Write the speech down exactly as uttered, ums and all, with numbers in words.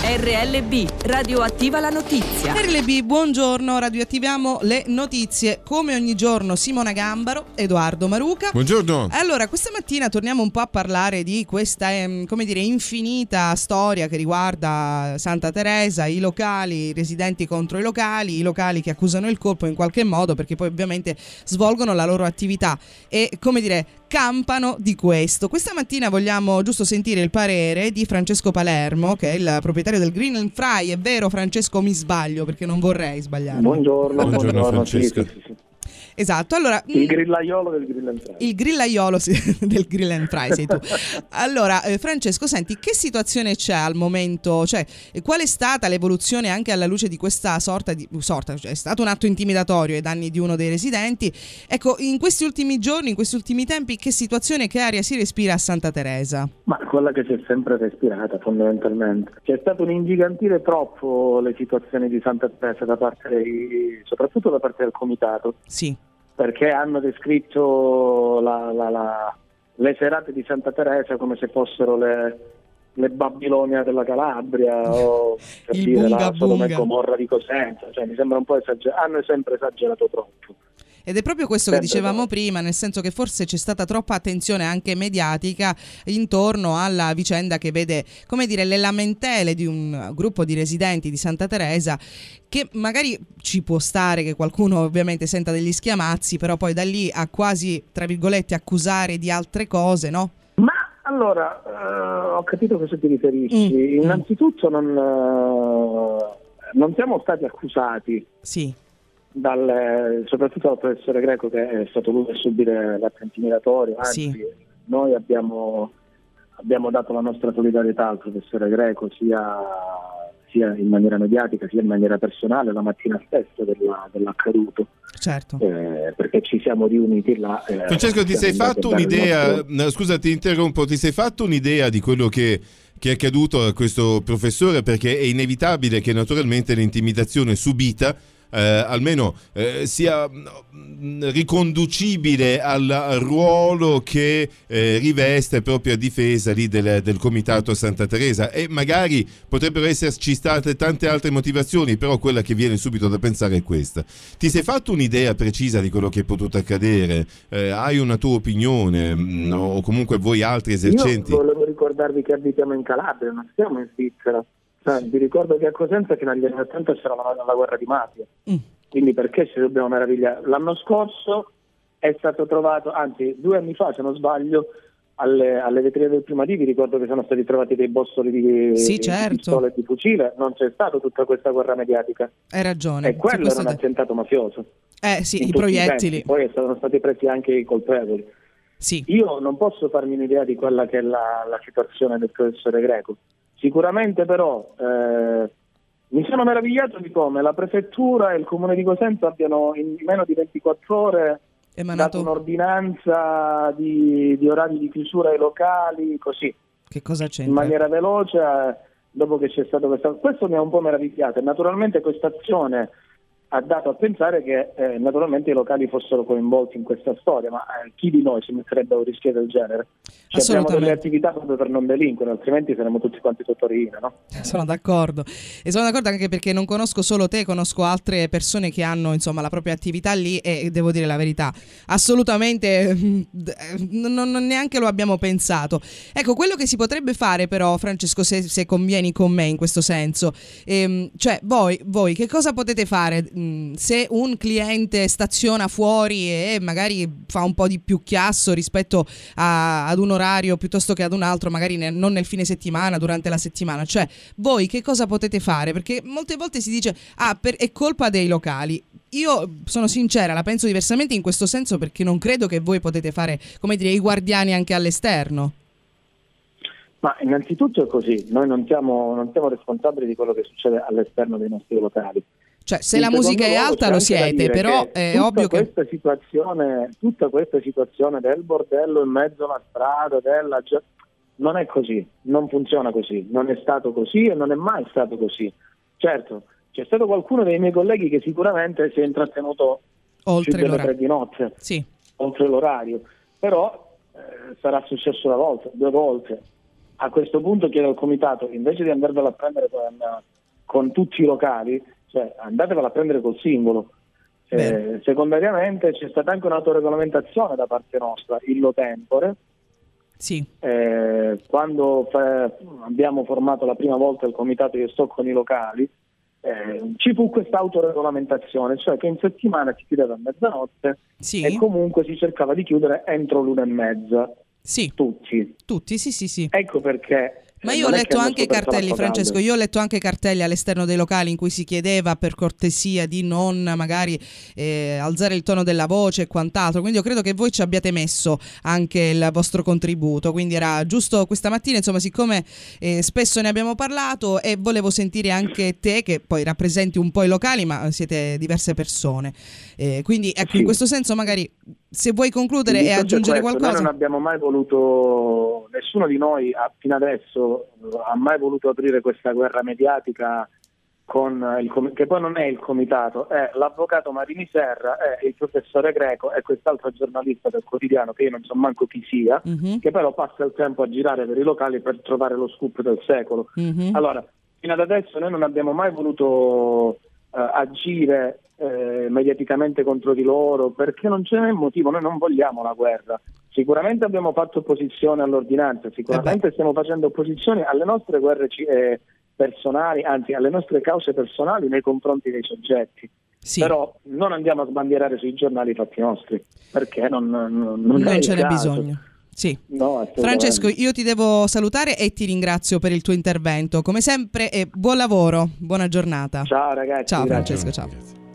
R L B, radioattiva la notizia. R L B, buongiorno, radioattiviamo le notizie. Come ogni giorno Simona Gambaro, Edoardo Maruca. Buongiorno. Allora, questa mattina torniamo un po' a parlare di questa, ehm, come dire, infinita storia che riguarda Santa Teresa, i locali, i residenti contro i locali, i locali che accusano il colpo in qualche modo perché poi ovviamente svolgono la loro attività e, come dire, campano di questo. Questa mattina vogliamo giusto sentire il parere di Francesco Palermo, che è il proprietario del Grill and Fry. È vero, Francesco, mi sbaglio perché non vorrei sbagliare. Buongiorno, buongiorno, buongiorno Francesco. Sì, sì, sì. Esatto, allora il grillaiolo del Grill and Fry. Il grillaiolo sì, del Grill and Fry sei tu. Allora, eh, Francesco, senti, che situazione c'è al momento? Cioè, qual è stata l'evoluzione anche alla luce di questa sorta di sorta, cioè è stato un atto intimidatorio ai danni di uno dei residenti. Ecco, in questi ultimi giorni, in questi ultimi tempi, che situazione, che aria si respira a Santa Teresa? Ma quella che si è sempre respirata, fondamentalmente. C'è stato un ingigantire troppo le situazioni di Santa Teresa da parte dei, soprattutto da parte del comitato. Sì. Perché hanno descritto la, la, la, le serate di Santa Teresa come se fossero le, le Babilonia della Calabria o per il dire bunga la Sodoma e bunga. Gomorra di Cosenza, cioè mi sembra un po' esagerato, hanno sempre esagerato troppo. Ed è proprio questo Sempre che dicevamo no. prima, nel senso che forse c'è stata troppa attenzione anche mediatica intorno alla vicenda che vede, come dire, le lamentele di un gruppo di residenti di Santa Teresa, che magari ci può stare che qualcuno ovviamente senta degli schiamazzi, però poi da lì a quasi, tra virgolette, accusare di altre cose, no? Ma allora, eh, ho capito a cosa ti riferisci. Mm. Innanzitutto non, eh, non siamo stati accusati. Sì. Dal, soprattutto dal professore Greco, che è stato lui a subire l'atto intimidatorio, anzi Sì. noi abbiamo, abbiamo dato la nostra solidarietà al professore Greco sia, sia in maniera mediatica sia in maniera personale la mattina stessa della, dell'accaduto. Certo. Eh, perché ci siamo riuniti là. Eh, Francesco, ti sei fatto un'idea, nostro... scusa ti interrompo, ti sei fatto un'idea di quello che, che è accaduto a questo professore? Perché è inevitabile che naturalmente l'intimidazione subita Eh, almeno eh, sia mh, riconducibile al, al ruolo che eh, riveste proprio a difesa lì del, del comitato Santa Teresa, e magari potrebbero esserci state tante altre motivazioni, però quella che viene subito da pensare è questa. Ti sei fatto un'idea precisa di quello che è potuto accadere? Eh, hai una tua opinione mh, o comunque voi altri esercenti? Io volevo ricordarvi che abitiamo in Calabria, non stiamo in Svizzera. Eh, vi ricordo che a Cosenza fino agli anni ottanta c'era la, la guerra di mafia, mm. quindi perché ci dobbiamo meravigliare? L'anno scorso è stato trovato, anzi due anni fa se non sbaglio, alle, alle vetrine del Prima D vi ricordo che sono stati trovati dei bossoli di, sì, di certo. pistole e di fucile. Non c'è stata tutta questa guerra mediatica. Hai ragione. E quello era un te... attentato mafioso. Eh sì, i proiettili. I Poi sono stati presi anche i colpevoli. Sì. Io non posso farmi un'idea di quella che è la, la situazione del professore Greco. Sicuramente però eh, mi sono meravigliato di come la prefettura e il comune di Cosenza abbiano in meno di ventiquattro ore emanato dato un'ordinanza di, di orari di chiusura ai locali, così, che cosa c'entra? in maniera veloce, dopo che c'è stato questo. Questo mi ha un po' meravigliato, e naturalmente questa azione ha dato a pensare che eh, naturalmente i locali fossero coinvolti in questa storia, ma eh, chi di noi si metterebbe a un rischio del genere? Cioè, abbiamo delle attività proprio per non delinquere, altrimenti saremmo tutti quanti sotto riina, no? Sono d'accordo, e sono d'accordo anche perché non conosco solo te, conosco altre persone che hanno insomma la propria attività lì, e devo dire la verità, assolutamente non, non neanche lo abbiamo pensato. Ecco, quello che si potrebbe fare però, Francesco, se, se convieni con me in questo senso, ehm, cioè voi, voi che cosa potete fare mh, se un cliente staziona fuori e magari fa un po' di più chiasso rispetto a, ad un orario piuttosto che ad un altro, magari ne, non nel fine settimana, durante la settimana, cioè voi che cosa potete fare? Perché molte volte si dice ah, per, è colpa dei locali. Io sono sincera, la penso diversamente in questo senso, perché non credo che voi potete fare, come dire, i guardiani anche all'esterno. Ma innanzitutto è così, noi non siamo, non siamo responsabili di quello che succede all'esterno dei nostri locali. Cioè, se la musica è alta lo siete, però è ovvio che questa situazione, tutta questa situazione del bordello in mezzo alla strada, della non è così, non funziona così, non è stato così e non è mai stato così. Certo, c'è stato qualcuno dei miei colleghi che sicuramente si è intrattenuto oltre delle tre di notte, sì. oltre l'orario, però eh, sarà successo una volta, due volte. a questo punto chiedo al comitato, invece di andarvela a prendere con, con tutti i locali, cioè andatevela a prendere col singolo. Eh, secondariamente c'è stata anche un'autoregolamentazione da parte nostra, illo tempore. Sì. Eh, quando fa, abbiamo formato la prima volta il comitato Io sto con i locali, eh, ci fu questa autoregolamentazione, cioè che in settimana si chiudeva a mezzanotte, sì, e comunque si cercava di chiudere entro l'una e mezza. Sì. Tutti. Tutti, sì, sì, sì. Ecco perché. Ma io ho letto anche cartelli, Francesco, io ho letto anche cartelli all'esterno dei locali in cui si chiedeva per cortesia di non magari eh, alzare il tono della voce e quant'altro, quindi io credo che voi ci abbiate messo anche il vostro contributo, quindi era giusto questa mattina, insomma, siccome eh, spesso ne abbiamo parlato e volevo sentire anche te, che poi rappresenti un po' i locali, ma siete diverse persone, eh, quindi ecco, sì. In questo senso magari se vuoi concludere e aggiungere questo, qualcosa. Noi non abbiamo mai voluto, nessuno di noi ha, fino adesso ha mai voluto aprire questa guerra mediatica con il, che poi non è il comitato, è l'avvocato Marini Serra, è il professore Greco e quest'altro giornalista del quotidiano che io non so manco chi sia, uh-huh. che però passa il tempo a girare per i locali per trovare lo scoop del secolo. Uh-huh. Allora, fino ad adesso noi non abbiamo mai voluto uh, agire eh, mediaticamente contro di loro, perché non c'è motivo, noi non vogliamo la guerra. Sicuramente abbiamo fatto opposizione all'ordinanza, sicuramente eh stiamo facendo opposizione alle nostre guerre eh, personali, anzi alle nostre cause personali nei confronti dei soggetti. Sì. Però non andiamo a sbandierare sui giornali i fatti nostri, perché non, non, non, non ce n'è bisogno. Sì. No, Francesco, io ti devo salutare e ti ringrazio per il tuo intervento, come sempre, e buon lavoro, buona giornata. Ciao ragazzi. Ciao grazie. Francesco, ciao.